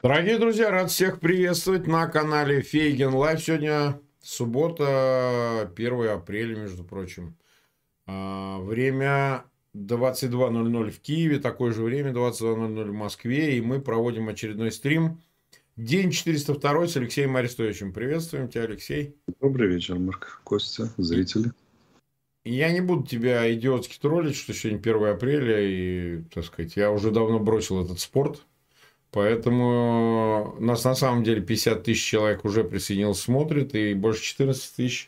Дорогие друзья, рад всех приветствовать на канале Фейген Лайв. Сегодня суббота, 1 апреля, между прочим. Время 22:00 в Киеве, такое же время 22:00 в Москве. И мы проводим очередной стрим. День 402 с Алексеем Арестовичем. Приветствуем тебя, Алексей. Добрый вечер, Марк, Костя, зрители. Я не буду тебя идиотски троллить, что сегодня 1 апреля. И, так сказать, я уже давно бросил этот спорт. Поэтому нас на самом деле 50 тысяч человек уже присоединилось, смотрит, и больше 14 тысяч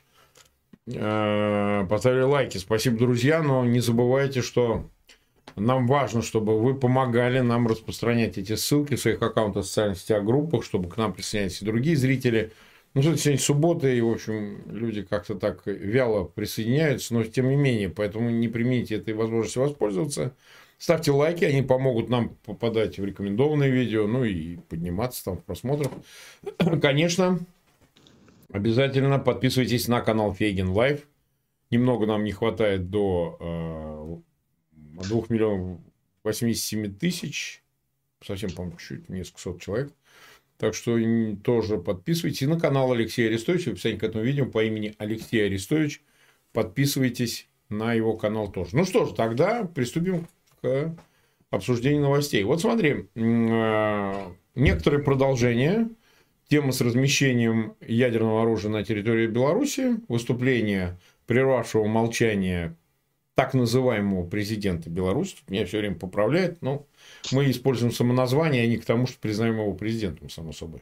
поставили лайки. Спасибо, друзья, но не забывайте, что нам важно, чтобы вы помогали нам распространять эти ссылки в своих аккаунтах, в социальных сетях, группах, чтобы к нам присоединялись и другие зрители. Ну, что сегодня суббота, и, в общем, люди как-то так вяло присоединяются, но тем не менее, поэтому не примите этой возможности воспользоваться. Ставьте лайки, они помогут нам попадать в рекомендованные видео, ну и подниматься там в просмотрах. Конечно, обязательно подписывайтесь на канал Фейген Лайв. Немного нам не хватает до 2 миллионов 87 тысяч. Совсем, по-моему, чуть несколько сот человек. Так что тоже подписывайтесь. И на канал Алексея Арестовича. В описании к этому видео по имени Алексей Арестович. Подписывайтесь на его канал тоже. Ну что ж, тогда приступим к обсуждению новостей. Вот смотри, некоторые продолжения темы с размещением ядерного оружия на территории Беларуси, выступление прервавшего молчание так называемого президента Беларуси, тут меня все время поправляет, но мы используем самоназвание, а не к тому, что признаем его президентом, само собой.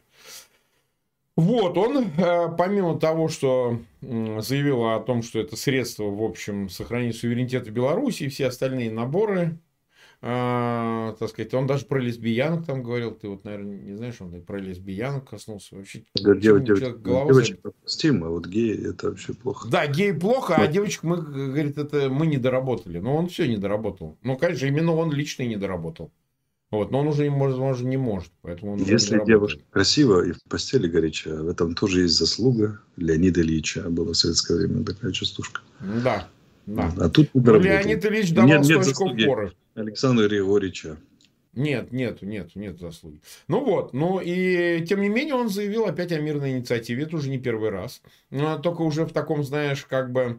Вот, он, помимо того, что заявил о том, что это средство, в общем, сохранения суверенитета Беларуси и все остальные наборы, так сказать, он даже про лесбиянок там говорил. Ты вот, наверное, не знаешь, он про лесбиянок коснулся. Вообще, девочек допустим, а вот геи это вообще плохо. Да, геи плохо, а девочек мы, говорит, это мы не доработали. Но он все не доработал. Ну, конечно, именно он лично и не доработал. Вот, но он уже, возможно, не может. Поэтому он Если девушка красива и в постели горячая, в этом тоже есть заслуга Леонида Ильича. Была в советское время такая частушка. Да. Да. А тут Леонид Ильич давал 100 очков форы. Александра Григорьевича. Нет заслуги. Ну вот, ну и тем не менее он заявил опять о мирной инициативе. Это уже не первый раз. Но только уже в таком, знаешь, как бы,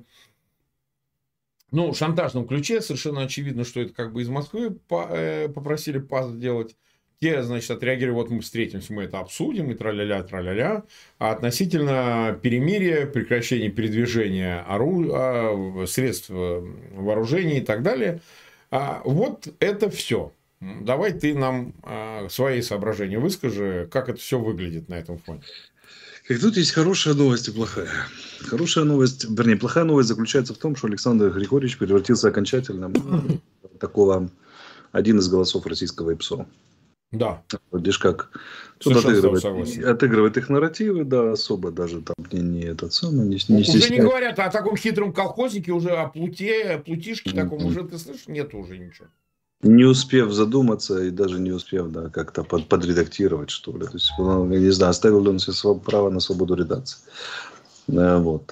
ну, шантажном ключе. Совершенно очевидно, что это как бы из Москвы попросили пас сделать. Те, значит, отреагировали, вот мы встретимся, мы это обсудим, и тра-ля-ля. А относительно перемирия, прекращения передвижения средств вооружений и так далее, вот это все. Давай ты нам свои соображения выскажи, как это все выглядит на этом фоне. Как тут есть хорошая новость и плохая. Хорошая новость, вернее, плохая новость заключается в том, что Александр Григорьевич превратился окончательно в такого один из голосов российского ИПСО. Да. Видишь, как отыгрывает их нарративы, да, особо даже там не этот самый, не уже не говорят о таком хитром колхознике, уже о плутишке таком, уже, ты слышишь, нету уже ничего. Не успев задуматься и даже не успев, да, как-то подредактировать, что ли. То есть, я не знаю, оставил ли он себе право на свободу редакции. Вот.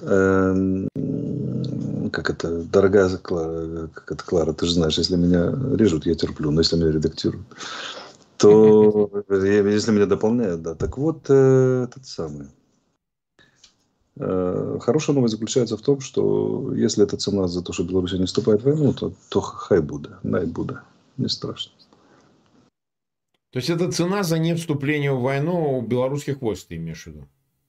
Как это, дорогая Клара, Клара, ты же знаешь, если меня режут, я терплю, но если меня редактируют, то если меня дополняют, да. Так вот, этот самый. Хорошая новость заключается в том, что если это цена за то, что Беларусь не вступает в войну, то хай буде, най буде, не страшно. То есть это цена за не вступление в войну белорусских войск, ты имеешь в виду?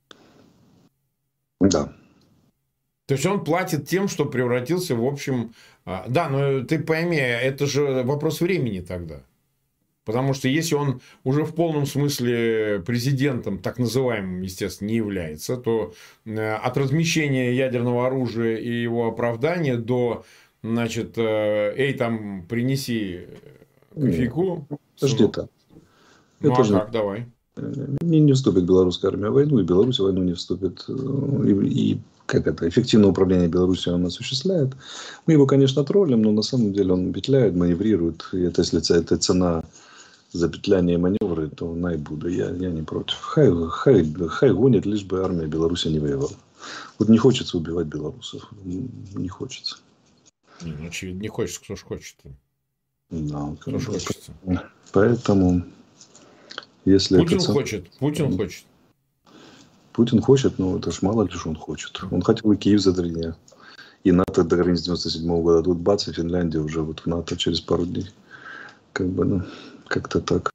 Да. То есть он платит тем, что превратился в общем... Да, но ты пойми, это же вопрос времени тогда. Потому что если он уже в полном смысле президентом, так называемым, естественно, не является, то от размещения ядерного оружия и его оправдания до, значит, там, принеси кофейку. Подожди там. Ну, а как, давай. Не вступит белорусская армия в войну, и Беларусь в войну не вступит. И как это, эффективное управление Беларусью он осуществляет. Мы его, конечно, троллим, но на самом деле он петляет, маневрирует. И это, если это цена за петляние и маневры, то най буду. Я не против. Хай гонит, лишь бы армия Беларуси не воевала. Вот не хочется убивать белорусов. Не хочется. Очевидно, не хочется. Кто ж хочет? Да, кто ж хочется. Поэтому Если это Путин хочет. Путин хочет. Путин хочет, но это ж мало ли что он хочет. Он хотел и Киев за 3 дня. И НАТО до границ 97 года. Тут бац, и Финляндия уже вот в НАТО через пару дней. Как бы, ну, как-то так.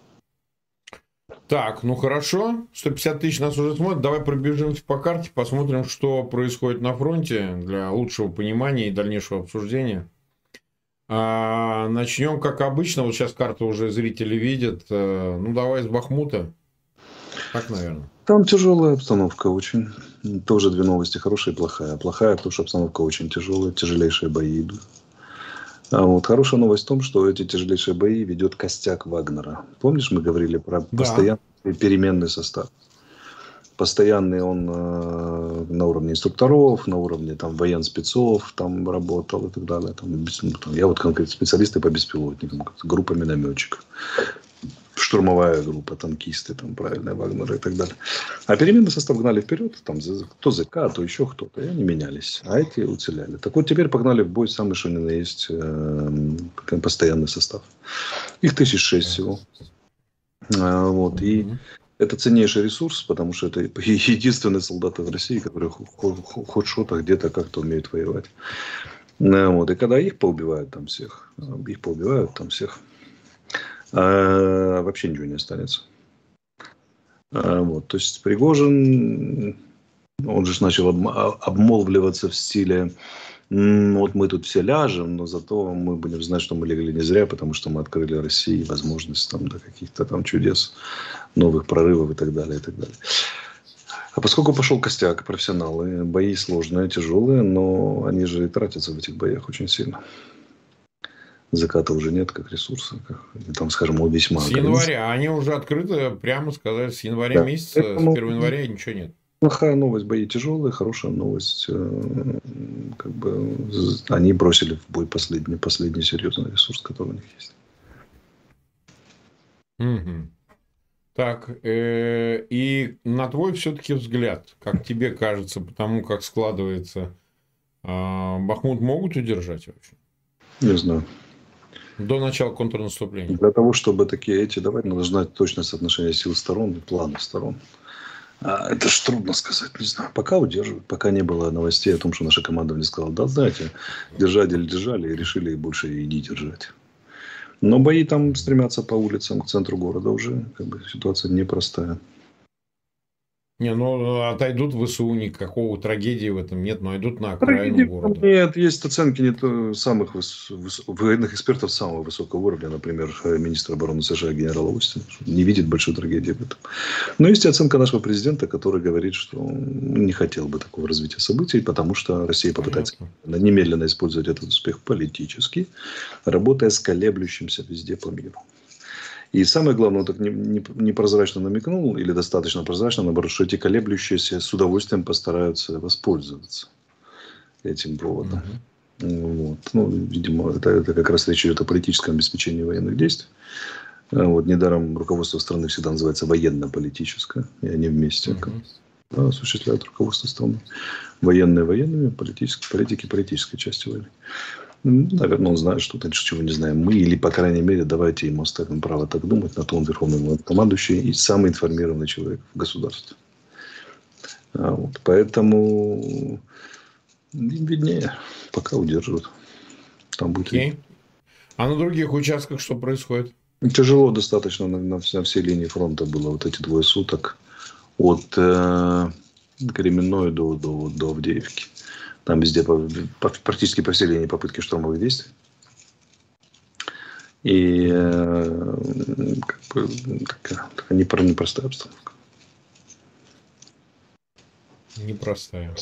Так, ну хорошо. 150 тысяч нас уже смотрят. Давай пробежимся по карте, посмотрим, что происходит на фронте для лучшего понимания и дальнейшего обсуждения. Начнем, как обычно. Вот сейчас карту уже зрители видят. Ну, давай с Бахмута. Так, наверное. Там тяжелая обстановка очень. Тоже 2 новости, хорошая и плохая. Плохая, потому что обстановка очень тяжелая, тяжелейшие бои идут. А вот хорошая новость в том, что эти тяжелейшие бои ведет костяк Вагнера. Помнишь, мы говорили про постоянный переменный состав? Постоянный он на уровне инструкторов, на уровне там, военспецов там работал и так далее. Там, я вот конкретно специалисты по беспилотникам, группа минометчиков. Штурмовая группа, танкисты, там, правильно, Вагнеры и так далее. А переменный состав гнали вперед, там, то ЗК, то еще кто-то, и они менялись. А эти уцеляли. Так вот, теперь погнали в бой самый, что ни на есть, постоянный состав. Их 1006 всего. Вот, и это ценнейший ресурс, потому что это единственные солдаты в России, которые хоть что-то где-то как-то умеют воевать. Вот, и когда их поубивают там всех, вообще ничего не останется. Вот. То есть Пригожин, он же начал обмолвливаться в стиле: вот мы тут все ляжем, но зато мы будем знать, что мы легли не зря, потому что мы открыли России возможность там, до каких-то там чудес, новых прорывов и так далее, и так далее. А поскольку пошел костяк, профессионалы, бои сложные, тяжелые, но они же и тратятся в этих боях очень сильно. Заката уже нет как ресурса. Там, скажем, он весьма... С января. Они уже открыто, прямо сказали, с января месяца, с 1 января ничего нет. Плохая новость, бои тяжелые, хорошая новость. Как бы они бросили в бой последний серьезный ресурс, который у них есть. Угу. Так, и на твой все-таки взгляд, как тебе кажется, потому как складывается, Бахмут могут удержать вообще? Не знаю. До начала контрнаступления. Для того, чтобы такие давать, надо знать точное соотношение сил сторон и планов сторон. Это ж трудно сказать, не знаю. Пока удерживают, пока не было новостей о том, что наша команда мне сказала: да, знаете, держали и решили больше и не держать. Но бои там стремятся по улицам к центру города уже. Как бы ситуация непростая. Не, ну отойдут в ВСУ, никакого трагедии в этом нет, но идут на окраину города. Нет, есть оценки самых военных экспертов самого высокого уровня, например, министра обороны США генерала Остина, не видит большой трагедии в этом. Но есть и оценка нашего президента, который говорит, что не хотел бы такого развития событий, потому что Россия попытается немедленно использовать этот успех политически, работая с колеблющимся везде по миру. И самое главное, он так непрозрачно намекнул, или достаточно прозрачно, наоборот, что эти колеблющиеся с удовольствием постараются воспользоваться этим поводом. Вот. Ну, видимо, это как раз речь идет о политическом обеспечении военных действий. Вот. Недаром руководство страны всегда называется военно-политическое, и они вместе осуществляют руководство страны. Военные военными, политики политической части войны. Наверное, он знает что-то, чего не знаем мы. Или, по крайней мере, давайте ему оставим право так думать. На то он верховный командующий и самый информированный человек в государстве. Вот. Поэтому им виднее. Пока удерживают. Там будет. А на других участках что происходит? Тяжело достаточно на всей линии фронта было вот эти 2 суток. От Кременной до Авдеевки. Там везде, практически по всей линии попытки штурмовых действий. И как бы, такая непростая обстановка. Непростая.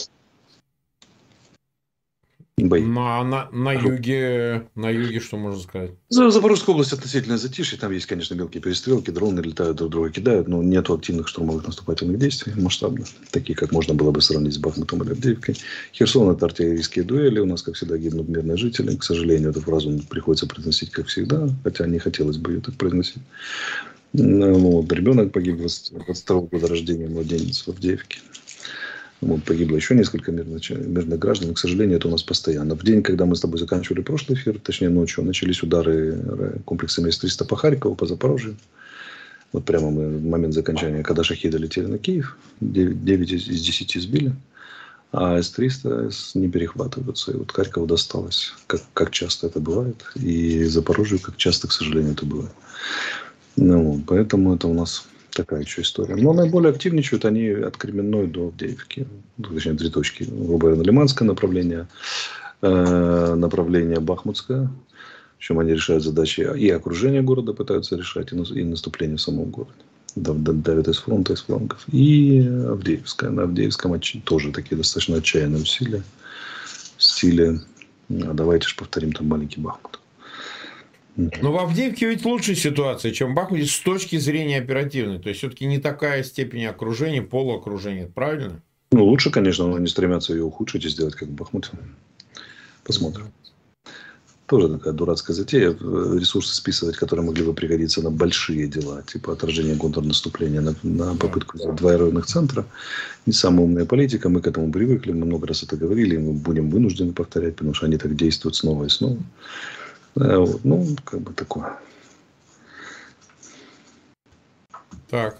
Бои. На юге что можно сказать? Запорожская область относительно затишье. Там есть, конечно, мелкие перестрелки, дроны летают, друг друга кидают, но нет активных штурмовых наступательных действий масштабных, таких, как можно было бы сравнить с Бахмутом или Авдеевкой. Херсон — это артиллерийские дуэли. У нас, как всегда, гибнут мирные жители. К сожалению, эту фразу приходится произносить, как всегда, хотя не хотелось бы ее так произносить. Вот. Ребенок погиб 22 года рождения, младенец в Авдеевке. Вот, погибло еще несколько мирных граждан. К сожалению, это у нас постоянно. В день, когда мы с тобой заканчивали прошлый эфир, точнее ночью, начались удары комплексами С-300 по Харькову, по Запорожью. Вот прямо мы в момент закончания, когда шахиды летели на Киев, 9 из 10 сбили, а С-300 не перехватываются. И вот Харькову досталось, как часто это бывает, и Запорожью, как часто, к сожалению, это бывает. Ну, поэтому это у нас такая еще история. Но наиболее активничают они от Кременной до Авдеевки. Точнее, 3 точки. Грубо говоря, на Лиманское направление, направление Бахмутское. Причем они решают задачи и окружение города пытаются решать, и наступление в самом городе. Давят из фронта, из флангов. И Авдеевская. На Авдеевском тоже такие достаточно отчаянные усилия. В стиле, давайте же повторим там маленький Бахмут. Но в Авдеевке ведь лучшая ситуация, чем в Бахмуте с точки зрения оперативной. То есть, все-таки не такая степень окружения, полуокружения. Правильно? Ну, лучше, конечно, но они стремятся ее ухудшить и сделать как в Бахмуте. Посмотрим. Тоже такая дурацкая затея. Ресурсы списывать, которые могли бы пригодиться на большие дела, типа отражение контрнаступления на попытку взять 2 районных центра. Не самая умная политика. Мы к этому привыкли. Мы много раз это говорили. И мы будем вынуждены повторять, потому что они так действуют снова и снова. Вот. Ну, как бы такое. Так.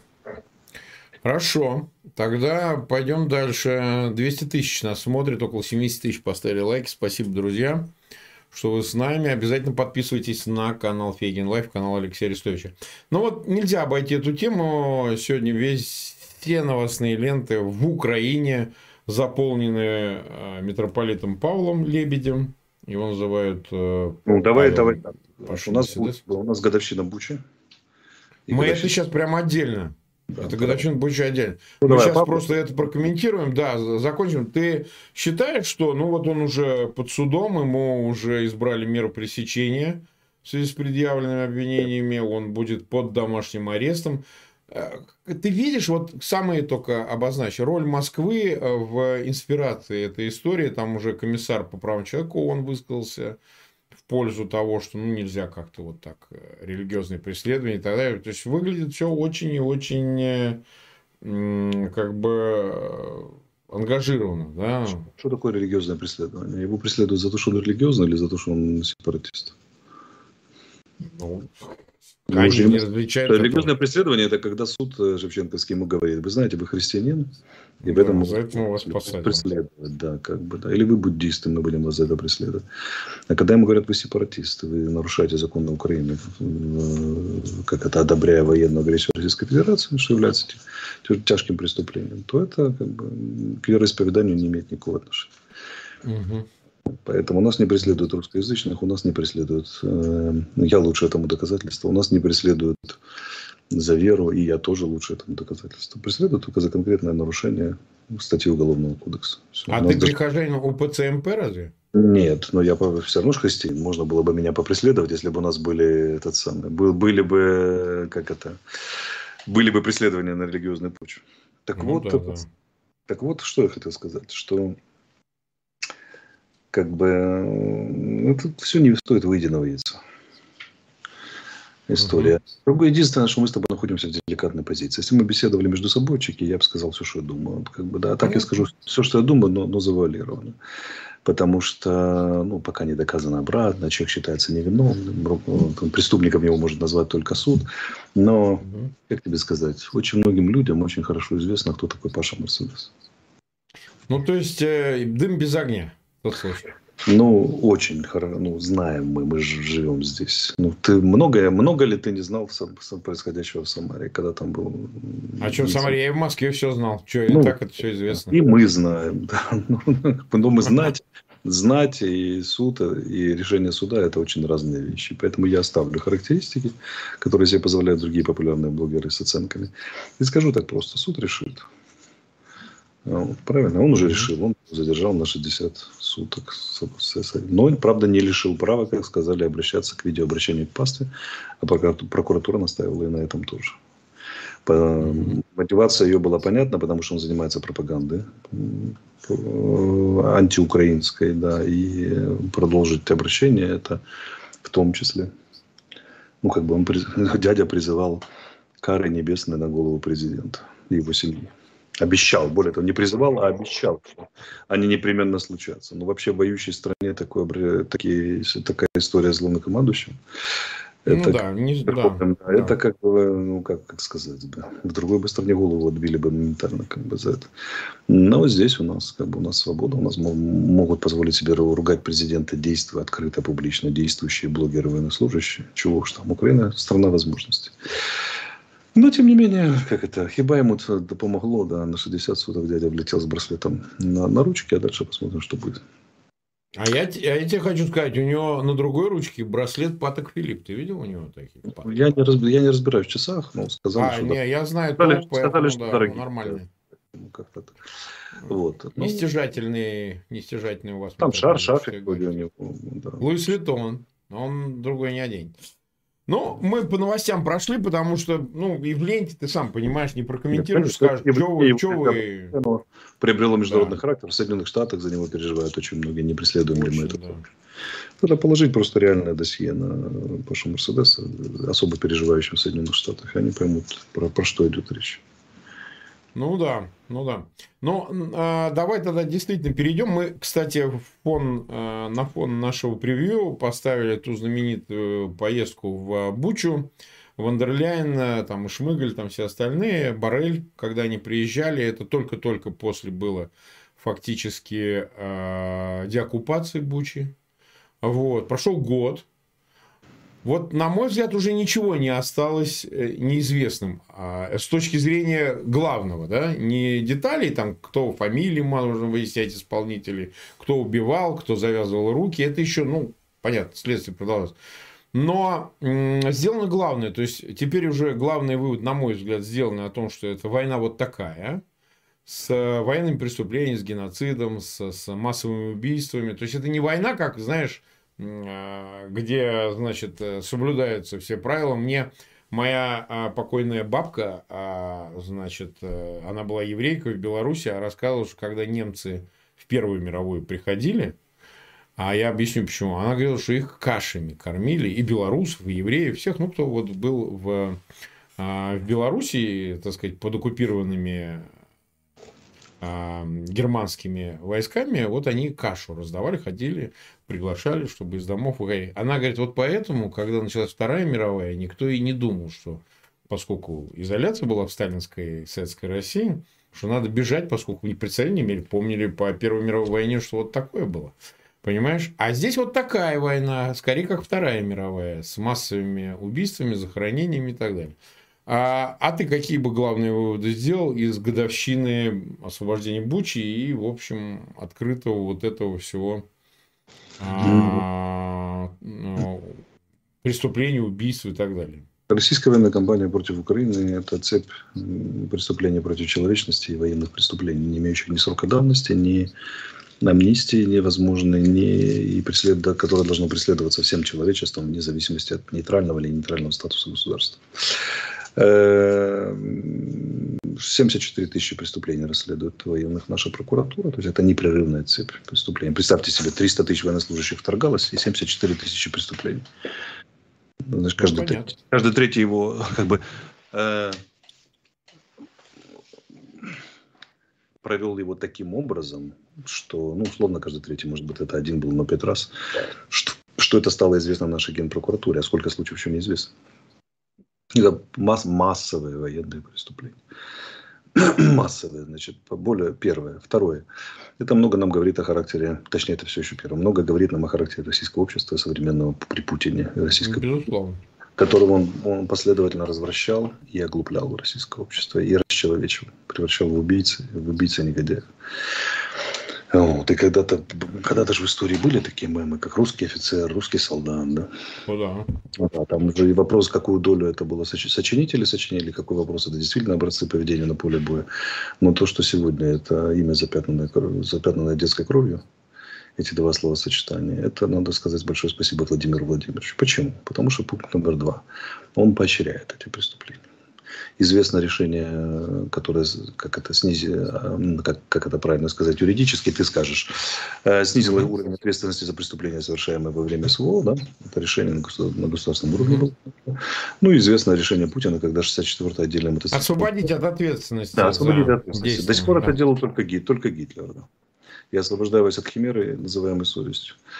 Хорошо. Тогда пойдем дальше. 200 тысяч нас смотрит. Около 70 тысяч поставили лайки. Спасибо, друзья, что вы с нами. Обязательно подписывайтесь на канал Фейгин Лайф, канал Алексея Арестовича. Ну вот нельзя обойти эту тему. Сегодня все новостные ленты в Украине заполнены митрополитом Павлом Лебедем. Его называют... давай. У нас годовщина Бучи. Мы это сейчас прямо отдельно. Да, это годовщина Бучи отдельно. Ну, мы сейчас просто это прокомментируем. Да, закончим. Ты считаешь, что вот он уже под судом, ему уже избрали меру пресечения в связи с предъявленными обвинениями, он будет под домашним арестом. Ты видишь, вот самое только обозначь, роль Москвы в инспирации этой истории. Там уже комиссар по правам человека, он высказался в пользу того, что нельзя как-то вот так религиозные преследования и так далее. То есть выглядит все очень и очень как бы ангажированно. Да? Что такое религиозное преследование? Его преследуют за то, что он религиозный, или за то, что он сепаратист? Ну, они не различают. Религиозное преследование — это когда суд Шевченковский ему говорит: вы знаете, вы христианин, и поэтому за это мы вас посадим. Преследовать, да, как бы, да. Или вы буддисты, мы будем вас за это преследовать. А когда ему говорят: вы сепаратисты, вы нарушаете законы Украины, как это, одобряя военную агрессию Российской Федерации, что является тяжким преступлением, то это как бы к вероисповеданию не имеет никакого отношения. Угу. Поэтому у нас не преследуют русскоязычных, у нас не преследуют, я лучше этому доказательство, у нас не преследуют за веру, и я тоже лучше этому доказательство. Преследуют только за конкретное нарушение статьи Уголовного кодекса. Все. А ты прихожанин УПЦ-МП разве? Нет, но я все равно же христианин. Можно было бы меня попреследовать, если бы у нас были были бы преследования на религиозной почве. Так вот, что я хотел сказать, что как бы это все не стоит выеденного яйца. История. Другое, единственное, что мы с тобой находимся в деликатной позиции. Если мы беседовали между собойчики, я бы сказал все, что я думаю. Как бы, да, так я скажу все, что я думаю, но завуалировано. Потому что, пока не доказано обратно, человек считается невиновным, преступником его может назвать только суд. Но, как тебе сказать, очень многим людям очень хорошо известно, кто такой Паша Мерседес. То есть, дым без огня. Тот случай. Очень хорошо, знаем мы же живем здесь. Ты много ли ты не знал происходящего в Самаре, когда там был? А что в Самаре? Я и в Москве все знал. И так это все известно. И мы знаем, да. Но мы знать и суд, и решение суда — это очень разные вещи. Поэтому я оставлю характеристики, которые себе позволяют другие популярные блогеры с оценками. И скажу так просто: суд решит. Правильно, он уже решил, он задержал на 60 суток. Но он, правда, не лишил права, как сказали, обращаться к видеообращению к пастве, а прокуратура настаивала и на этом тоже. Мотивация ее была понятна, потому что он занимается пропагандой антиукраинской, да, и продолжить обращение это в том числе. Дядя призывал кары небесные на голову президента и его семьи. Обещал, более того, не призывал, а обещал, что они непременно случатся. Но вообще в воюющей стране такая история с главнокомандующим. Ну Это, да, да, это да. как бы, ну, как сказать, бы, в другой бы стране голову отбили бы моментально как бы за это. Но вот здесь у нас, как бы, у нас свобода, у нас могут позволить себе ругать президента, действуя открыто, публично, действующие блогеры, военнослужащие. Чего уж там, Украина – страна возможностей. Но, тем не менее, как это, хиба ему это помогло, да, на 60 суток дядя влетел с браслетом на ручке, а дальше посмотрим, что будет. А я тебе хочу сказать, у него на другой ручке браслет Паток Филипп. Ты видел у него такие Паток? Я не разбираюсь в часах, но сказали, что да. Не, я знаю топ, Сказали, поэтому что да, ну дорогие. Да. нормальные. Ну, как-то так. Вот. Ну, Нестяжательный у вас там метрополитическая шарфик вроде у гаджет. него. Да. Луис Виттон, он другой не оденет. Ну, мы по новостям прошли, потому что, ну, и в ленте, ты сам понимаешь, не Нет, прокомментируешь, конечно, скажешь, что вы... оно приобрело Да, международный характер. В Соединенных Штатах за него переживают очень многие, не преследуем ли мы это. очень, да. Надо положить просто реальное досье на Пашу Мерседеса, особо переживающим в Соединенных Штатах. И они поймут, про что идет речь. Ну да, ну да. Ну, давай тогда действительно перейдем. Мы, кстати, на фон нашего превью поставили ту знаменитую поездку в Бучу, Вандерляйн, там и Шмыгаль, там все остальные, Боррель, когда они приезжали, это только-только после было фактически деоккупации Бучи. Вот, прошел год. Вот, на мой взгляд, уже ничего не осталось неизвестным с точки зрения главного, да, не деталей, там, кто фамилии можно выяснять исполнителей, кто убивал, кто завязывал руки, это еще, ну, понятно, следствие продолжалось. Но сделано главное, то есть теперь уже главный вывод, на мой взгляд, сделан о том, что это война вот такая, с военными преступлениями, с геноцидом, с массовыми убийствами. То есть это не война, как, знаешь, где, значит, соблюдаются все правила. Мне моя покойная бабка, значит, она была еврейкой в Беларуси, рассказывала, что когда немцы в Первую мировую приходили, а я объясню почему. Она говорила, что их кашами кормили, и белорусов, и евреев, всех, ну, кто вот был в Белоруссии, так сказать, под оккупированными германскими войсками, вот они кашу раздавали, ходили, приглашали, чтобы из домов выходить. Она говорит, вот поэтому, когда началась Вторая мировая, никто и не думал, что поскольку изоляция была в сталинской советской России, что надо бежать, поскольку не представления не имели, помнили по Первой мировой войне, что вот такое было. Понимаешь? А здесь вот такая война, скорее как Вторая мировая, с массовыми убийствами, захоронениями и так далее. А ты какие бы главные выводы сделал из годовщины освобождения Бучи и, в общем, открытого вот этого всего преступлений, убийств и так далее? Российская военная кампания против Украины – это цепь преступлений против человечности и военных преступлений, не имеющих ни срока давности, ни амнистии невозможной, которое должно преследоваться всем человечеством, вне зависимости от нейтрального или нейтрального статуса государства. 74 тысячи преступлений расследует военных наша прокуратура. То есть это непрерывная цепь преступлений. Представьте себе, 300 тысяч военнослужащих вторгалось и 74 тысячи преступлений. Значит, каждый третий его как бы провел его таким образом, что, ну, условно, каждый третий, может быть, это один был, но 5 раз, что это стало известно нашей генпрокуратуре, а сколько случаев еще неизвестно. Это массовые военные преступления. Массовые, значит, первое. Второе. Это много нам говорит о характере, точнее, это все еще первое, много говорит нам о характере российского общества современного при Путине, Безусловно. которого он последовательно развращал и оглуплял российское общество, и расчеловечивал, превращал в убийцы негодяев. Вот. И когда-то же в истории были такие мемы, как русский офицер, русский солдат, да? Ну да. Да, там уже и вопрос, какую долю это было сочинители сочинили, какой вопрос это действительно образцы поведения на поле боя. Но то, что сегодня это имя, запятнанное детской кровью, эти два словосочетания, это надо сказать большое спасибо Владимиру Владимировичу. Почему? Потому что пункт номер 2. Он поощряет эти преступления. Известно решение, которое, как это правильно сказать, юридически, ты скажешь, снизило уровень ответственности за преступления, совершаемые во время СВО, да? Это решение на государственном уровне было. Ну, известно решение Путина, когда 64-й отдельное мотоциклетное... Освободить от ответственности. Да, освободить от ответственности. До сих пор это делал только Гитлер, да. Я освобождаюсь от химеры, называемой совестью.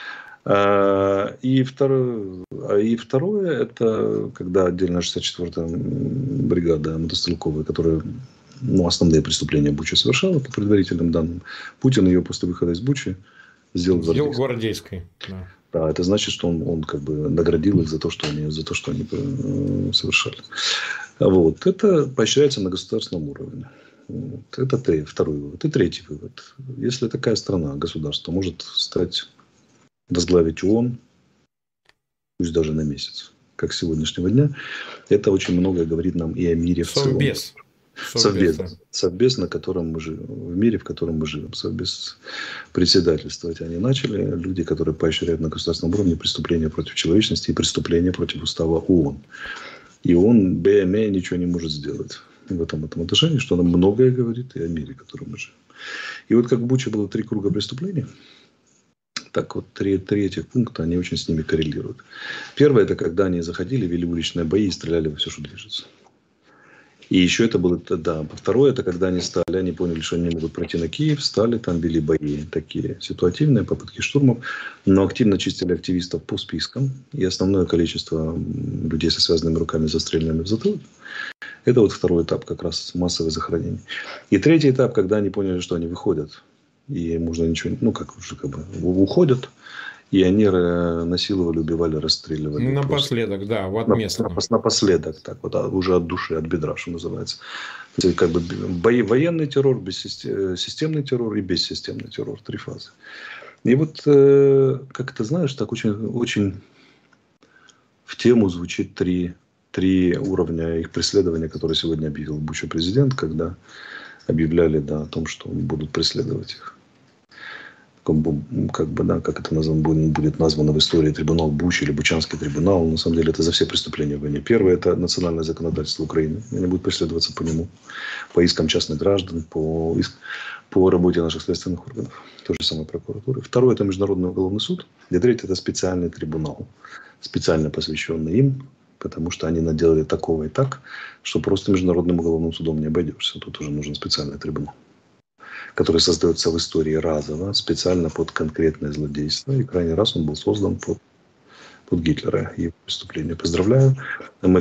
И второе, это когда отдельно 64-я бригада мотострелковая, которая основные преступления Бучи совершала, по предварительным данным, Путин ее после выхода из Бучи сделал Сделал гвардейской. гвардейской. Да. Да, это значит, что он как бы наградил их за то, что они совершали. Вот. Это поощряется на государственном уровне. Вот. Это второй вывод. И третий вывод. Если такая страна, государство может возглавить ООН, пусть даже на месяц, как с сегодняшнего дня, это очень многое говорит нам и о мире в целом. Совбез, на котором мы живем, в мире, в котором мы живем. Совбез председательствовать они начали. Люди, которые поощряют на государственном уровне преступления против человечности и преступления против устава ООН. И ООН, БМЭ ничего не может сделать в этом отношении, что нам многое говорит и о мире, в котором мы живем. И вот как в Буче было 3 круга преступлений, так вот 3 этих пункта, они очень с ними коррелируют. Первое, это когда они заходили, вели уличные бои и стреляли во все, что движется. И еще это было, да. Второе, это когда они поняли, что они не могут пройти на Киев, стали, там вели бои такие ситуативные, попытки штурмов, но активно чистили активистов по спискам. И основное количество людей со связанными руками застреленными в затылок. Это вот второй этап, как раз массовое захоронение. И третий этап, когда они поняли, что они выходят, и можно ничего, уходят, и они насиловали, убивали, расстреливали. Напоследок, да, в отместку. Напоследок, так вот, уже от души, от бедра, что называется. То есть, как бы военный террор, системный террор и бессистемный террор. 3 фазы. И вот, как ты знаешь, так очень, очень в тему звучит 3 уровня их преследования, которые сегодня объявил Буча президент, когда объявляли, да, о том, что будут преследовать их. Как это будет названо в истории, трибунал Бучи или Бучанский трибунал. На самом деле это за все преступления в войне. Первое, это национальное законодательство Украины. Они будут преследоваться по нему. По искам частных граждан, по работе наших следственных органов. То же самое прокуратуры. Второе, это Международный уголовный суд. И третье, это специальный трибунал. Специально посвященный им. Потому что они наделали такого и так, что просто Международным уголовным судом не обойдешься. Тут уже нужен специальный трибунал, который создается в истории разово, специально под конкретное злодейство. И крайний раз он был создан под Гитлера и преступление. Поздравляю. Мы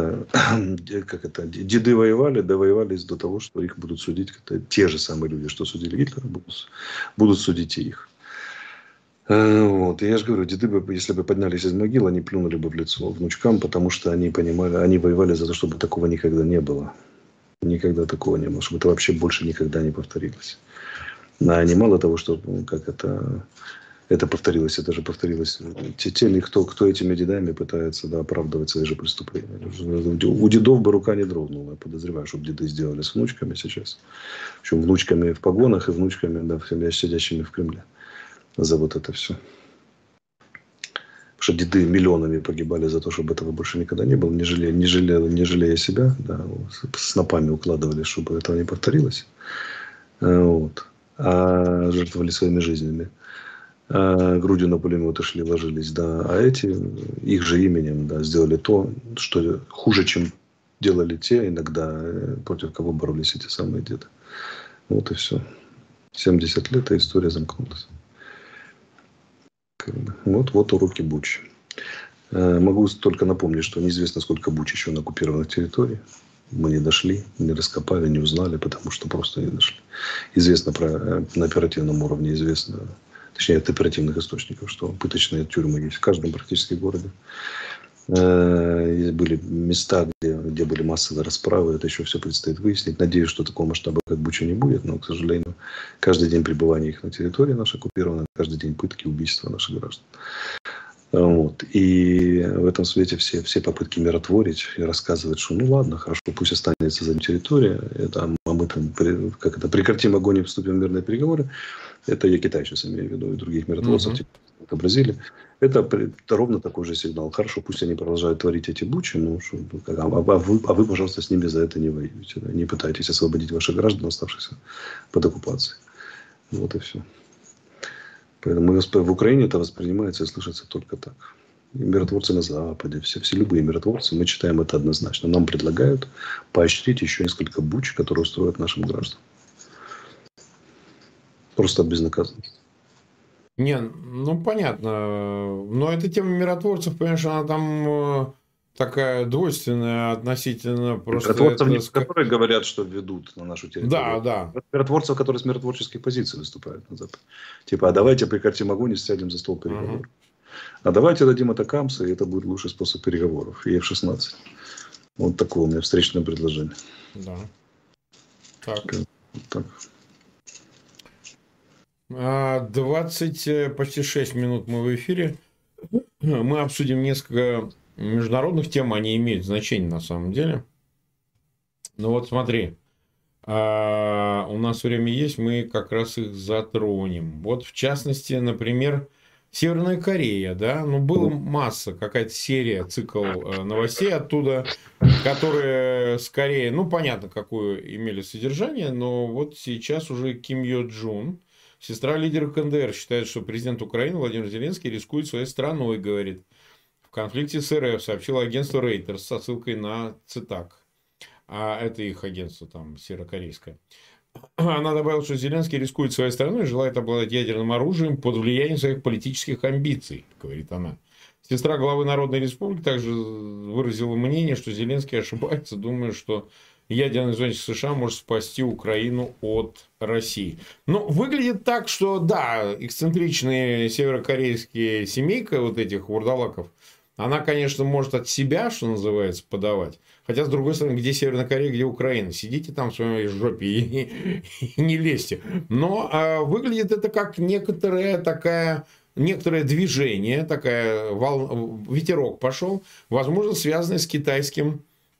деды воевали, довоевались до того, что их будут судить. Те же самые люди, что судили Гитлера, будут судить и их. Вот. И я же говорю, деды бы, если бы поднялись из могил, они плюнули бы в лицо внучкам, потому что они понимали, они воевали за то, чтобы такого никогда не было. Никогда такого не было, чтобы это вообще больше никогда не повторилось. А не мало того, что это повторилось, это же повторилось теми, кто этими дедами пытается, да, оправдывать свои же преступления. У дедов бы рука не дрогнула, я подозреваю, чтобы деды сделали с внучками сейчас. Причем внучками в погонах и внучками, да, сидящими в Кремле. За вот это все. Потому что деды миллионами погибали за то, чтобы этого больше никогда не было, не жалея себя, да, снопами укладывали, чтобы этого не повторилось. Вот. А жертвовали своими жизнями. Грудью на пулеметы шли, ложились, да. А эти их же именем, да, сделали то, что хуже, чем делали те иногда, против кого боролись эти самые деды. Вот и все. 70 лет, и история замкнулась. Вот уроки Бучи. Могу только напомнить, что неизвестно, сколько Буч еще на оккупированных территориях. Мы не дошли, не раскопали, не узнали, потому что просто не дошли. Известно на оперативном уровне, известно, точнее, от оперативных источников, что пыточные тюрьмы есть в каждом практически городе. Были места, где были массовые расправы. Это еще все предстоит выяснить. Надеюсь, что такого масштаба, как Буча, не будет. Но, к сожалению, каждый день пребывания их на территории нашей оккупированной, каждый день пытки, убийства наших граждан. Вот. И в этом свете все попытки миротворить и рассказывать, что ну ладно, хорошо, пусть останется за территорией, а мы там прекратим огонь и вступим в мирные переговоры. Это я Китай сейчас имею в виду, и других миротворцев, типа Бразилии. Это ровно такой же сигнал. Хорошо, пусть они продолжают творить эти бучи, а вы, пожалуйста, с ними за это не воюете. Да? Не пытайтесь освободить ваших граждан, оставшихся под оккупацией. Вот и все. Поэтому в Украине это воспринимается и слышится только так. И миротворцы на Западе, все любые миротворцы, мы читаем это однозначно. Нам предлагают поощрить еще несколько буч, которые устроят нашим гражданам. Просто безнаказанность. Не, ну понятно. Но эта тема миротворцев, понимаешь, она там такая двойственная относительно. Просто Миротворцев, это... которые говорят, что ведут на нашу Да, территорию. да. Миротворцев, которые с миротворческих позиций выступают на Западе. Типа, а давайте прекратим огонь и сядем за стол Угу. переговоров. А давайте дадим атакамсы, и это будет лучший способ переговоров. И F-16. Вот такое у меня встречное предложение. Да. Так. Вот так. 20, почти 6 минут мы в эфире. Мы обсудим несколько международных тем, они имеют значение на самом деле. Ну вот смотри, у нас время есть, мы как раз их затронем. Вот в частности, например, Северная Корея, да, ну была масса, какая-то серия, цикл новостей оттуда, которые скорее, ну понятно, какое имели содержание, но вот сейчас уже Ким Йо Джун, сестра лидера КНДР, считает, что президент Украины Владимир Зеленский рискует своей страной, говорит, в конфликте с РФ, сообщило агентство Reuters со ссылкой на ЦИТАК. А это их агентство там северокорейское. Она добавила, что Зеленский рискует своей страной и желает обладать ядерным оружием под влиянием своих политических амбиций, говорит она. Сестра главы Народной Республики также выразила мнение, что Зеленский ошибается, думая, что ядерный зонтик США может спасти Украину от России. Ну, выглядит так, что да, эксцентричные северокорейские семейка вот этих вурдалаков, она, конечно, может от себя, что называется, подавать. Хотя, с другой стороны, где Северная Корея, где Украина? Сидите там в своей жопе и не лезьте. Но выглядит это как некоторое движение, ветерок пошел, возможно, связанный с китайским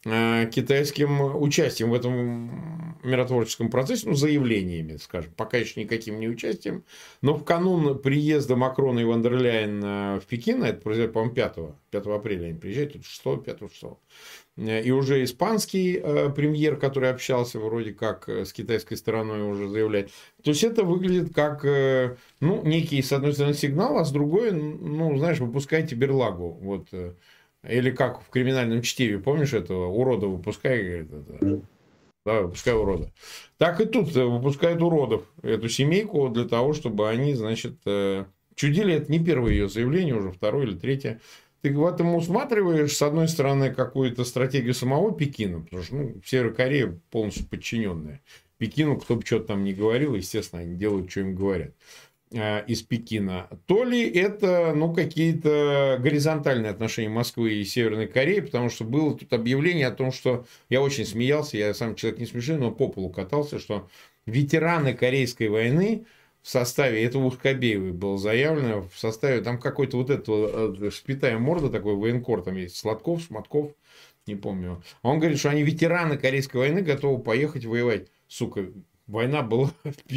участием в этом миротворческом процессе, ну, заявлениями, скажем, пока еще никаким не участием, но в канун приезда Макрона и Ван дер Ляйен в Пекин, это произойдет, по-моему, 5 апреля они приезжают, тут 6, 5, 6, и уже испанский премьер, который общался вроде как с китайской стороной, уже заявляет. То есть это выглядит как, ну, некий, с одной стороны, сигнал, а с другой, ну, знаешь, выпускайте берлагу, вот. Или как в криминальном чтиве, помнишь этого урода выпускай, говорит, это, да, выпускай урода. Так и тут выпускают уродов, эту семейку, для того, чтобы они, значит, чудили. Это не первое ее заявление, уже второе или третье. Ты в этом усматриваешь, с одной стороны, какую-то стратегию самого Пекина, потому что, ну, Северная Корея полностью подчиненная Пекину, кто бы что-то там ни говорил, естественно, они делают, что им говорят из Пекина, то ли это, ну, какие-то горизонтальные отношения Москвы и Северной Кореи, потому что было тут объявление о том, что я очень смеялся, я сам человек не смешной, но по полу катался, что ветераны Корейской войны в составе, это в Ускобеевой было заявлено, в составе, там какой-то вот это шпитая морда, такой военкор, там есть Сладков, Шматков, не помню. Он говорит, что они ветераны Корейской войны, готовы поехать воевать. Сука, война была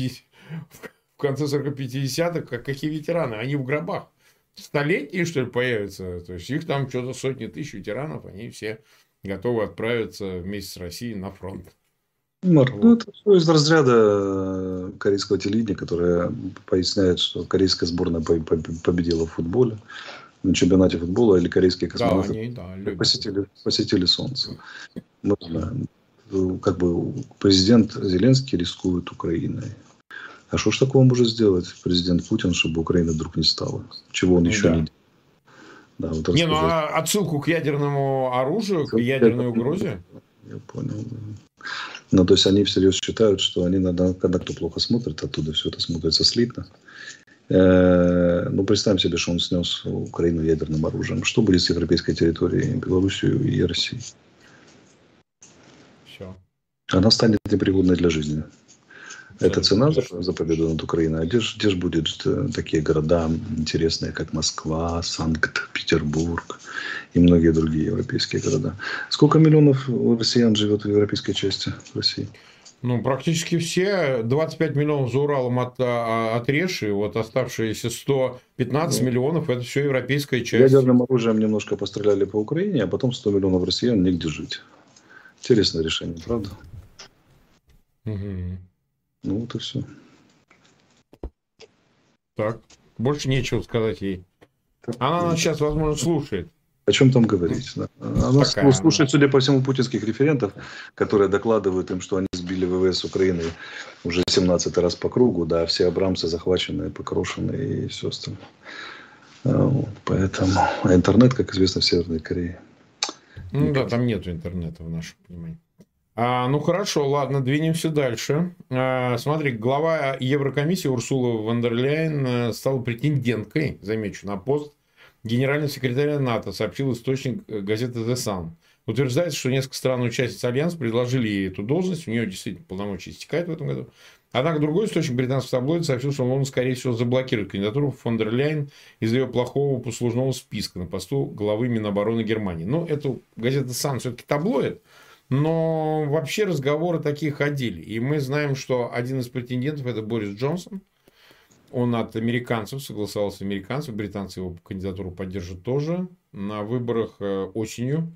в конце 40-50-х, какие ветераны? Они в гробах. Столетние, что ли, появятся? То есть, их там что-то сотни тысяч ветеранов, они все готовы отправиться вместе с Россией на фронт. Марк, вот. Ну, это все из разряда корейского телевидения, которое поясняет, что корейская сборная победила в футболе, на чемпионате футбола, или корейские космонавты посетили Солнце. Мы знаем, как бы президент Зеленский рискует Украиной. А что ж такого может сделать президент Путин, чтобы Украина вдруг не стала? Чего он еще не делает? Да, вот не, ну а отсылку к ядерному оружию, к ядерной угрозе? Я понял. Ну, то есть они всерьез считают, что они, когда кто плохо смотрит, оттуда все это смотрится слитно. Ну, представим себе, что он снес Украину ядерным оружием. Что будет с европейской территорией, Белоруссией и Россией? Все. Она станет непригодной для жизни. Это цена за победу над Украиной. А где же будут такие города интересные, как Москва, Санкт-Петербург и многие другие европейские города? Сколько миллионов россиян живет в европейской части России? Ну, практически все. 25 миллионов за Уралом отрежь, и вот оставшиеся 115 миллионов – это все европейская часть. Ядерным оружием немножко постреляли по Украине, а потом 100 миллионов россиян негде жить. Интересное решение, правда? Угу. Ну, вот и все. Так, больше нечего сказать ей. Она нас сейчас, возможно, слушает. О чем там говорить? Да? Она слушает, судя по всему, путинских референтов, которые докладывают им, что они сбили ВВС Украины уже 17-й раз по кругу, да, все абрамсы захвачены, покрошены и все остальное. Вот, поэтому интернет, как известно, в Северной Корее. Ну да, там нету интернета в нашем понимании. Ну хорошо, ладно, двинемся дальше. Смотри, глава Еврокомиссии Урсула фон дер Ляйен стала претенденткой, замечу, на пост генерального секретаря НАТО, сообщил источник газеты The Sun. Утверждается, что несколько стран-участниц Альянса предложили ей эту должность, у нее действительно полномочия истекают в этом году. Однако другой источник британского таблоида сообщил, что он, скорее всего, заблокирует кандидатуру фон дер Ляйен из-за ее плохого послужного списка на посту главы Минобороны Германии. Но это газета Sun все-таки таблоид. Но вообще разговоры такие ходили. И мы знаем, что один из претендентов это Борис Джонсон. Он от американцев, согласовался с американцами. Британцы его кандидатуру поддержат тоже на выборах осенью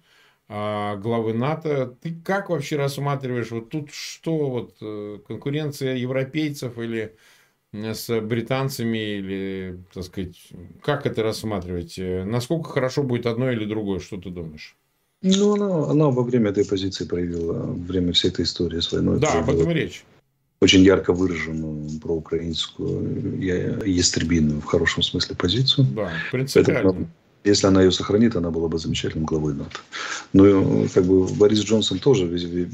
главы НАТО. Ты как вообще рассматриваешь? Вот тут что? Вот, конкуренция европейцев или с британцами? Или, так сказать, как это рассматривать? Насколько хорошо будет одно или другое? Что ты думаешь? Ну, она во время этой позиции проявила, во время всей этой истории с войной. Да, об этом речь. Очень ярко выраженную проукраинскую, ястребиную в хорошем смысле позицию. Да, принципиально. Если она ее сохранит, она была бы замечательным главой НАТО. Но как бы Борис Джонсон тоже,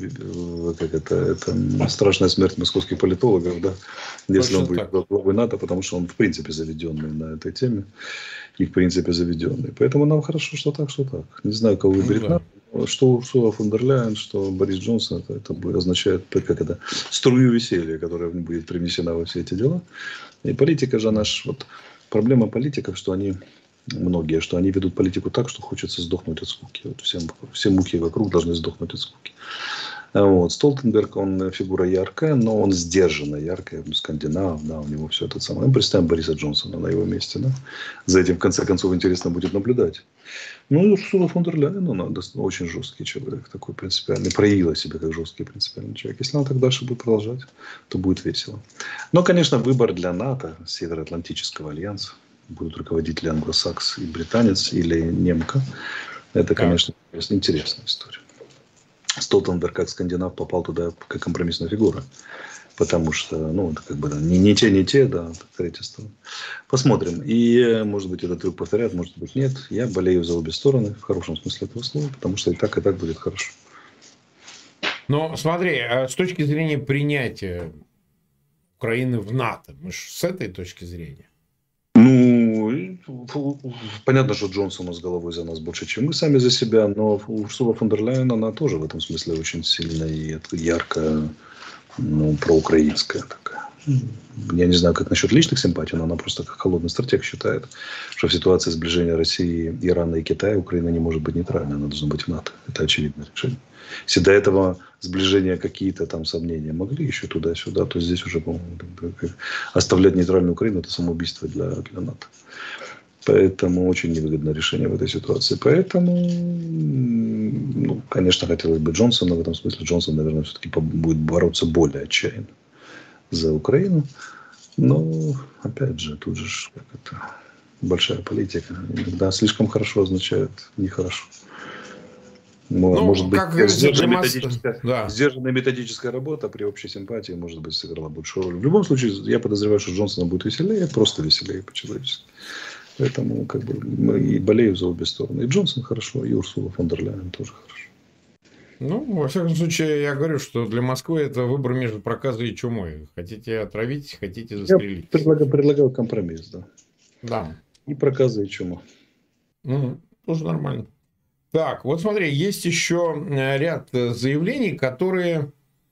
как это страшная смерть московских политологов, да, если он будет главой НАТО, потому что он в принципе заведенный на этой теме. И в принципе заведенный. Поэтому нам хорошо, что так, что так. Не знаю, кого выберет НАТО. Что Урсула фон дер Ляйен, что Борис Джонсон, это означает как это, струю веселья, которая будет привнесена во все эти дела. И политика же наш, вот проблема политиков, что они многие, что они ведут политику так, что хочется сдохнуть от скуки. Вот все мухи вокруг должны сдохнуть от скуки. Вот. Столтенберг, он фигура яркая, но он сдержанно яркая, скандинав, да, у него все это самое. Мы представим Бориса Джонсона на его месте, да. За этим, в конце концов, интересно будет наблюдать. Ну, и Урсула фон дер Ляйен, она очень жесткий человек, такой принципиальный, проявила себя как жесткий принципиальный человек. Если она так дальше будет продолжать, то будет весело. Но, конечно, выбор для НАТО, Североатлантического альянса, будут руководители англосакс и британец или немка, это, конечно, интересная история. Столтенберг, как скандинав, попал туда как компромиссная фигура. Потому что, ну, это как бы не те, да, третья сторона. Посмотрим. И, может быть, этот трюк повторят, может быть, нет. Я болею за обе стороны, в хорошем смысле этого слова, потому что и так будет хорошо. Но смотри, с точки зрения принятия Украины в НАТО, мы же с этой точки зрения. Ну, понятно, что Джонсону с головой за нас больше, чем мы сами за себя, но Урсула фон дер Ляйен, она тоже в этом смысле очень сильная и яркая, ну, проукраинская такая. Я не знаю, как насчет личных симпатий, но она просто как холодный стратег считает, что в ситуации сближения России, Ирана и Китая Украина не может быть нейтральной, она должна быть в НАТО. Это очевидное решение. Если до этого сближения какие-то там сомнения могли еще туда-сюда, то здесь уже, по-моему, оставлять нейтральную Украину — это самоубийство для НАТО. Поэтому очень невыгодное решение в этой ситуации. Поэтому, ну, конечно, хотелось бы Джонсона в этом смысле. Джонсон, наверное, все-таки будет бороться более отчаянно за Украину. Но, опять же, тут же как это, большая политика. Иногда слишком хорошо означает нехорошо. Может быть, сдержанная методическая работа при общей симпатии, может быть, сыграла большую роль. В любом случае, я подозреваю, что Джонсона будет веселее, просто веселее по-человечески. Поэтому как бы мы и болею за обе стороны. И Джонсон хорошо, и Урсула фон дер Ляйен тоже хорошо. Ну, во всяком случае, я говорю, что для Москвы это выбор между проказой и чумой. Хотите отравить, хотите застрелить. Я предлагаю компромисс, да. Да. И проказа, и чума. Тоже нормально. Так, вот смотри, есть еще ряд заявлений, которые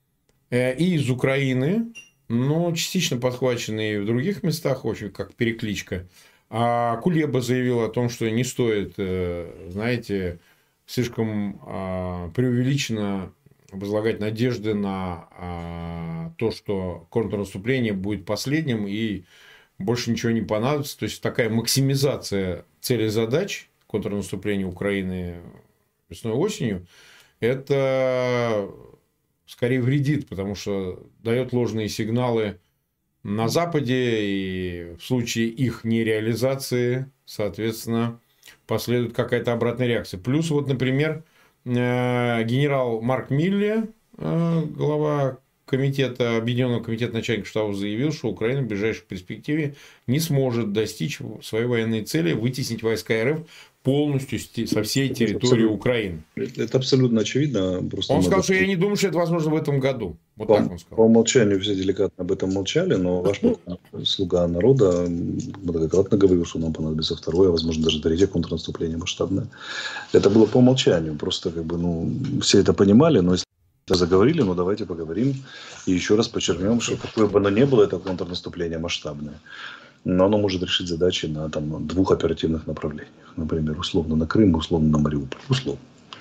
и из Украины, но частично подхвачены и в других местах, в общем, как перекличка. А Кулеба заявил о том, что не стоит, знаете, слишком преувеличенно возлагать надежды на то, что контрнаступление будет последним и больше ничего не понадобится. То есть такая максимизация целей и задач контрнаступления Украины весной и осенью, это скорее вредит, потому что дает ложные сигналы на Западе, и в случае их нереализации, соответственно, последует какая-то обратная реакция. Плюс, вот, например, генерал Марк Милле, глава комитета, Объединенного комитета начальников штабов, заявил, что Украина в ближайшей перспективе не сможет достичь своей военной цели вытеснить войска РФ полностью со всей территории Украины. Это абсолютно очевидно. Просто он сказал, что я не думаю, что это возможно в этом году. Вот так он сказал. По умолчанию все деликатно об этом молчали, но ваш слуга народа многократно говорил, что нам понадобится второе, возможно, даже третье контрнаступление масштабное. Это было по умолчанию. Просто все это понимали, но если заговорили, давайте поговорим. И еще раз подчеркнем, что какое бы оно ни было, это контрнаступление масштабное. Но оно может решить задачи на двух оперативных направлениях. Например, условно на Крым, условно на Мариуполь. Условно.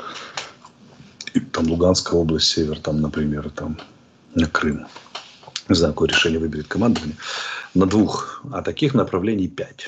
И там Луганская область, север, например, на Крым. Не знаю, какое решение выберет командование. На двух. А таких направлений 5.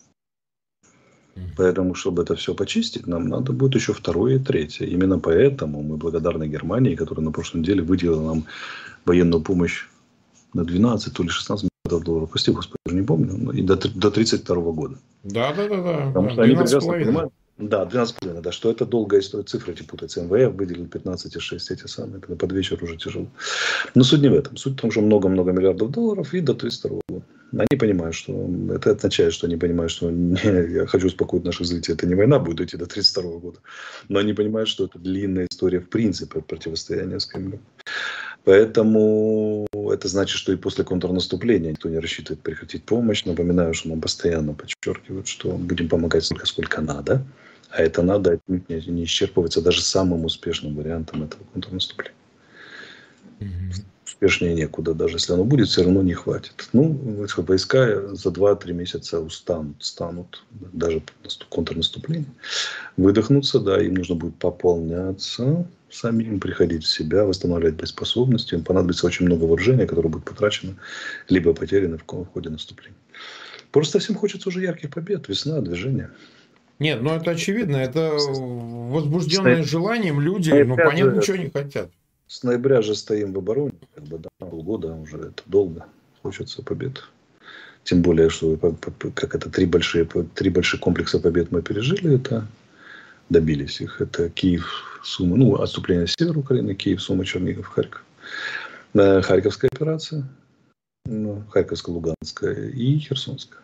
Поэтому, чтобы это все почистить, нам надо будет еще второе и третье. Именно поэтому мы благодарны Германии, которая на прошлой неделе выделила нам военную помощь на 12, то ли 16 миллиардов долларов. Прости, Господи, не помню. И до 1932 года. Да. Потому что они прекрасно понимают. Да, 12,5, да, что это долгая история, цифры эти путаются. МВФ выделил 15,6, эти самые, под вечер уже тяжело. Но суть не в этом. Суть в том, что много-много миллиардов долларов и до 1932 года. Они понимают, что это означает, что они понимают, что я хочу успокоить наших зрителей, это не война будет идти до 1932 года. Но они понимают, что это длинная история в принципе противостояния с Кремлем. Поэтому это значит, что и после контрнаступления никто не рассчитывает прекратить помощь. Напоминаю, что нам постоянно подчеркивают, что будем помогать столько, сколько надо. А это надо отнюдь не исчерпывается даже самым успешным вариантом этого контрнаступления. Успешнее некуда. Даже если оно будет, все равно не хватит. Войска за 2-3 месяца станут даже контрнаступление. Выдохнуться, да, им нужно будет пополняться, самим приходить в себя, восстанавливать боеспособность. Им понадобится очень много вооружения, которое будет потрачено, либо потеряно в ходе наступления. Просто всем хочется уже ярких побед. Весна, движение. Нет, это очевидно. Это возбужденные желанием люди, понятно, ничего не хотят. С ноября же стоим в обороне. Полгода уже это долго. Хочется побед. Тем более, что три больших комплекса побед мы пережили. Это добились их. Это Киев, Сума, отступление на север Украины, Киев, Сума, Чернигов, Харьков. Харьковская операция, Харьковская, Луганская и Херсонская.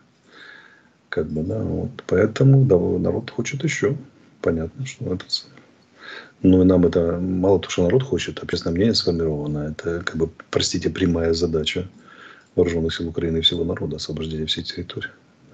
Поэтому народ хочет еще. Понятно, что это. И нам это мало то, что народ хочет, общественное мнение сформировано. Это, простите, прямая задача вооруженных сил Украины и всего народа, освобождение всей территории.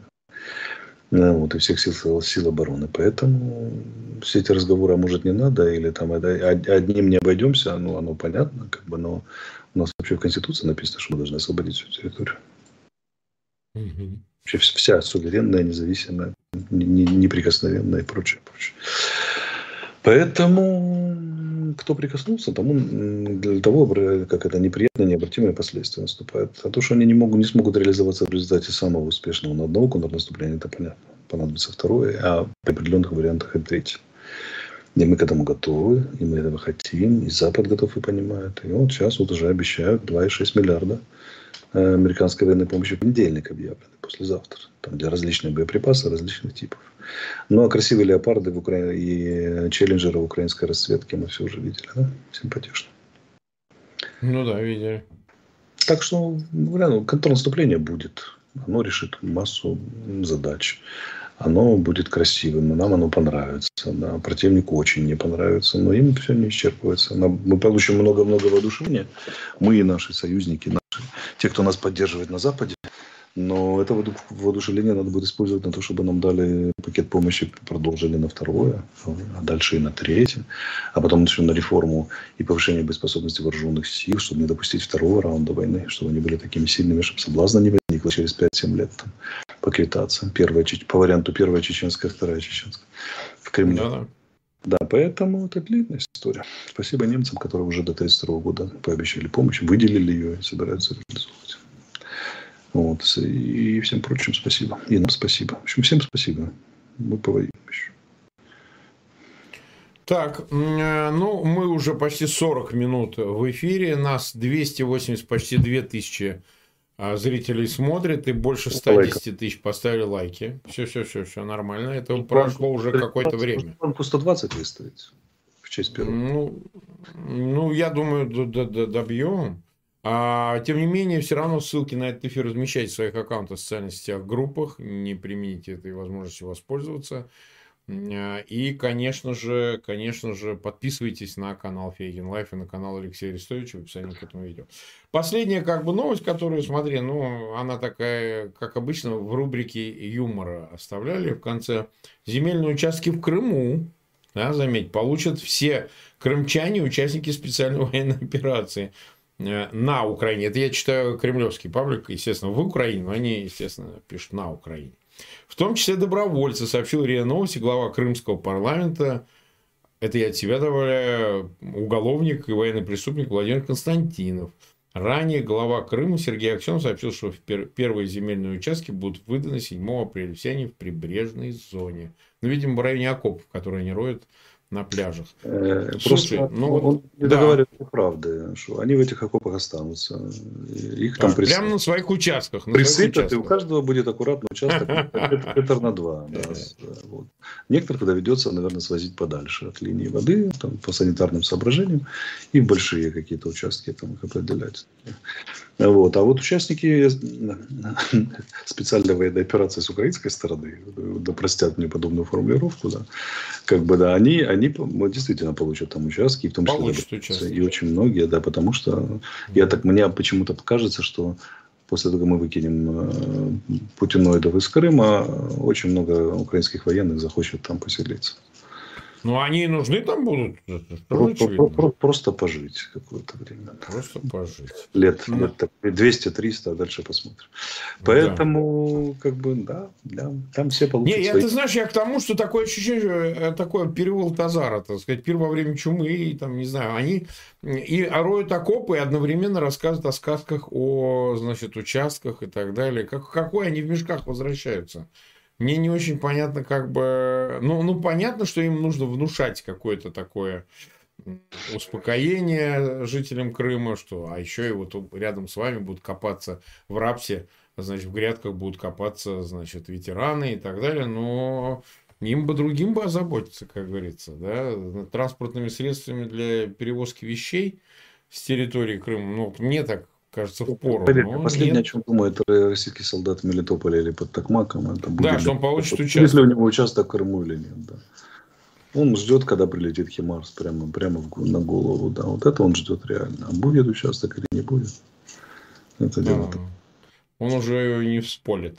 И всех сил обороны. Поэтому все эти разговоры, может, не надо, или одним не обойдемся, оно понятно, но у нас вообще в Конституции написано, что мы должны освободить всю территорию. Вообще вся суверенная, независимая, неприкосновенная и прочее. Поэтому, кто прикоснулся, тому для того, неприятные, необратимые последствия наступают. А то, что они не смогут реализоваться в результате самого успешного на одного контрнаступления, это понятно. Понадобится второе, а при определенных вариантах и третье. И мы к этому готовы, и мы этого хотим, и Запад готов и понимает. И сейчас уже обещают 2,6 миллиарда американской военной помощи в понедельник объявлены, послезавтра. Для различных боеприпасов, различных типов. А красивые леопарды и челленджеры в украинской расцветке мы все уже видели, да? Симпатично. Видели. Так что, контрнаступление будет. Оно решит массу задач. Оно будет красивым, нам оно понравится. Да, противнику очень не понравится, но им все не исчерпывается. Мы получим много-много воодушевления. Мы и наши союзники, те, кто нас поддерживает на Западе. Но это воодушевление надо будет использовать на то, чтобы нам дали пакет помощи, продолжили на второе, а дальше и на третье. А потом еще на реформу и повышение боеспособности вооруженных сил, чтобы не допустить второго раунда войны, чтобы они были такими сильными, чтобы соблазна не возникло через 5-7 лет поквитаться. По варианту первая чеченская, вторая чеченская в Кремле. Да, поэтому это длинная история. Спасибо немцам, которые уже до 1932 года пообещали помощь, выделили ее и собираются реализовывать. И всем прочим спасибо. И нам спасибо. В общем, всем спасибо. Мы повоюем еще. Так, мы уже почти 40 минут в эфире. Нас 280, почти 2000 зрителей смотрит, и больше 110 тысяч поставили лайки. Все нормально. Это прошло уже какое-то время. Планку 120 выставить в честь первого. Ну, я думаю, добьем. Тем не менее, все равно ссылки на этот эфир размещайте в своих аккаунтах в социальных сетях, группах. Не примените этой возможностью воспользоваться. И, конечно же, подписывайтесь на канал Фейгин Лайф и на канал Алексея Арестовича в описании к этому видео. Последняя новость, которую, смотри, она такая, как обычно, в рубрике юмора оставляли в конце. Земельные участки в Крыму, да, заметь, получат все крымчане, участники специальной военной операции на Украине. Это я читаю кремлевский паблик, естественно, в Украине, но они, естественно, пишут на Украине. В том числе добровольцы, сообщил РИА Новости, глава Крымского парламента, это я от себя добавляю, уголовник и военный преступник Владимир Константинов. Ранее глава Крыма Сергей Аксенов сообщил, что первые земельные участки будут выданы 7 апреля. Все они в прибрежной зоне. Видимо, в районе окопов, которые они роют на пляжах. Слушай, он не договаривается правды, что они в этих окопах останутся. Их там прямо на своих участках. Присыпят, и у каждого будет аккуратный участок метр на 2. Вот. Некоторых доведется, наверное, свозить подальше от линии воды, там, по санитарным соображениям, и в большие какие-то участки там их определять. Вот. А вот участники специальной военной операции с украинской стороны, да простят мне подобную формулировку, да, они действительно получат там участки, в том числе и очень многие, да, потому что мне почему-то кажется, что после того, как мы выкинем путиноидов из Крыма, очень много украинских военных захочет там поселиться. Они нужны там будут? Просто пожить какое-то время. Просто пожить. Лет 200-300, а дальше посмотрим. Поэтому, там все получат. Не, ты знаешь, я к тому, что такое ощущение, такое перевал Тазара, так сказать, пир во время чумы, там, не знаю, они и роют окопы, и одновременно рассказывают о сказках о, участках и так далее. Какой они в мешках возвращаются? Мне не очень понятно, понятно, что им нужно внушать какое-то такое успокоение жителям Крыма, а еще и вот рядом с вами будут копаться в рапсе, в грядках будут копаться, ветераны и так далее, но им бы другим озаботиться, как говорится, да, транспортными средствами для перевозки вещей с территории Крыма, мне так кажется, впору. Последнее, о чем думает российский солдат в Мелитополе или под Токмаком, это будет, что он получит участок. Если у него участок в Крыму или нет. Да. Он ждет, когда прилетит Химарс прямо на голову. Да. Вот это он ждет реально. А будет участок или не будет? Это дело. Он уже не всполит.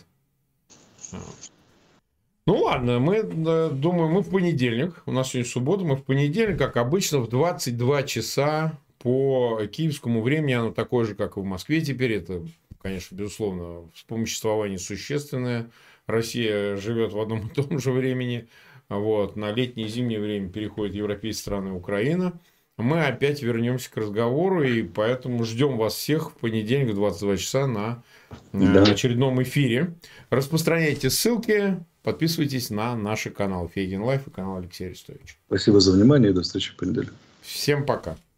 Ладно, думаю, мы в понедельник. У нас сегодня суббота. Мы в понедельник, как обычно, в 22 часа по киевскому времени, оно такое же, как и в Москве теперь. Это, конечно, безусловно, вспомоществование существенное. Россия живет в одном и том же времени. На летнее и зимнее время переходит европейские страны, Украина. Мы опять вернемся к разговору, и поэтому ждем вас всех в понедельник в 22 часа на очередном эфире. Распространяйте ссылки, подписывайтесь на наши каналы Фейгин Лайф и канал Алексея Арестовича. Спасибо за внимание и до встречи в понедельник. Всем пока.